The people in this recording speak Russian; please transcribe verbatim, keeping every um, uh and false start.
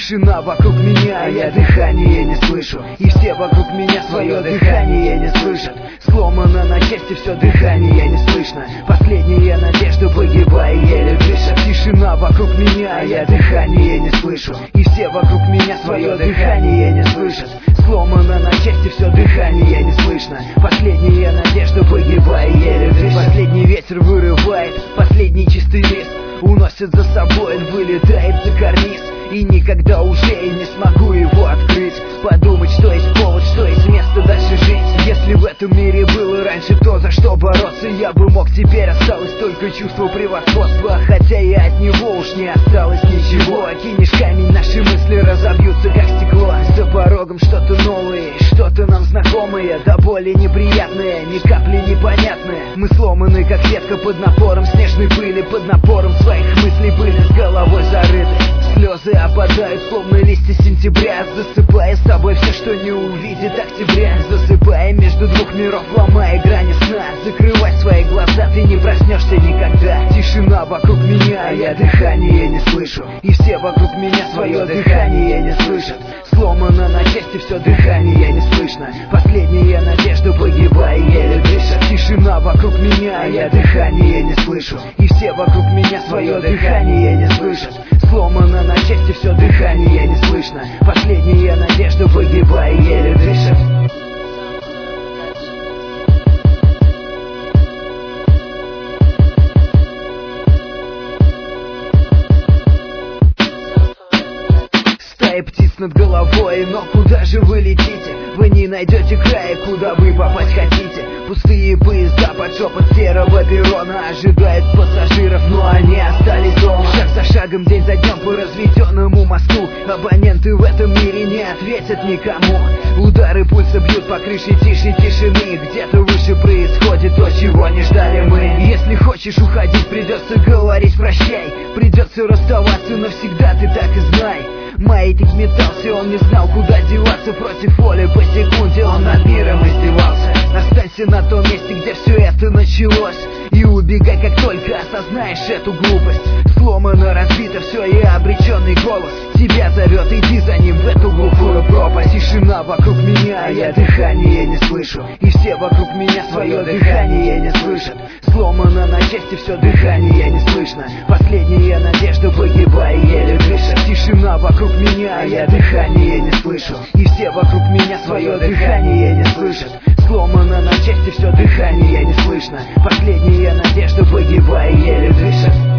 Тишина вокруг меня, я дыхание не слышу. И все вокруг меня свое дыхание не слышат. Сломано на части все дыхание не слышно. Последняя надежда погибая еле дышат. Тишина вокруг меня, я дыхание не слышу. И все вокруг меня свое дыхание не слышат. Сломано на части все дыхание не слышно. Последняя надежда погибая еле дышат. Последний ветер вырывает последний чистый лист, уносит за собой, он вылетает за карниз. И никогда уже и не смогу его открыть. Подумать, что есть повод, что есть место дальше жить. Если в этом мире было раньше то, за что бороться я бы мог, теперь осталось только чувство превосходства. Хотя и от него уж не осталось ничего. Кинешь камень, наши мысли разобьются как стекло. За порогом что-то новое, что-то нам знакомое, до боли неприятное, ни капли непонятное. Мы сломаны как ветка под напором снежной пыли, под напором своих мыслей были с головой зарыты. Слезы опадают, словно листья сентября, засыпая с собой все, что не увидит октября. Засыпая между двух миров, ломая грани сна. Закрывай свои глаза, ты не проснешься никогда. Тишина вокруг меня, я дыхание не слышу. И все вокруг меня свое дыхание не слышат. Сломано на части все дыхание не слышно. Последняя надежда погибая еле дышат. Тишина вокруг меня, я дыхание не слышу. И все вокруг меня свое дыхание не слышат. Сломано на части все дыхание не слышно. Последняя надежда погибая еле дышат. Стая птиц над головой, но куда же вы летите? Вы не найдете края, куда вы попасть хотите. Пустые поезда под шепот серого перрона ожидают пассажиров, но они остались дома. Шаг за шагом, день за днем по разведенному мосту. Абоненты в этом мире не ответят никому. Удары пульса бьют по крыше тише тишины. Где-то выше происходит то, чего не ждали мы. Если хочешь уходить, придется говорить прощай. Придется расставаться навсегда, ты так и знай. Маятник метался, он не знал, куда деваться. Против воли по секунде он над миром издевался. Останься на том месте, где все это началось, и убегай, как только осознаешь эту глупость. Сломано, разбито все, и обреченный голос тебя зовет, иди за ним в эту глухую пропасть. Тишина вокруг меня, я дыхание не слышу. И все вокруг меня свое дыхание не слышат. Сломано на части все дыхание не слышно. Последняя надежда погибая еле дышат. Тишина вокруг меня, я дыхание не слышу. И все вокруг меня свое дыхание не слышат. Сломано на части все дыхание не слышно. Последняя надежда погибая еле дышат.